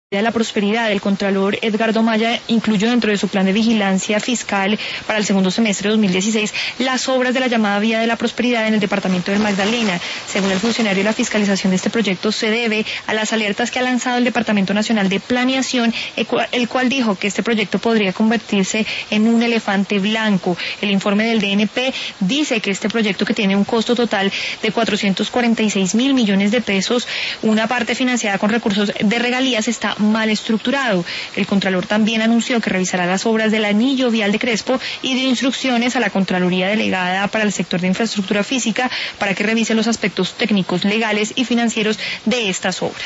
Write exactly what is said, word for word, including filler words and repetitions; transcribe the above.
de la Prosperidad, el contralor Edgardo Maya incluyó dentro de su plan de vigilancia fiscal para el segundo semestre de dos mil dieciséis las obras de la llamada Vía de la Prosperidad en el departamento del Magdalena. Según el funcionario, la fiscalización de este proyecto se debe a las alertas que ha lanzado el Departamento Nacional de Planeación, el cual dijo que este proyecto podría convertirse en un elefante blanco. El informe del D N P dice que este proyecto, que tiene un costo total de cuatrocientos cuarenta y seis mil millones de pesos, una parte financiada con recursos de regalías, está mal estructurado. El Contralor también anunció que revisará las obras del anillo vial de Crespo y dio instrucciones a la Contraloría Delegada para el sector de infraestructura física para que revise los aspectos técnicos, legales y financieros de estas obras.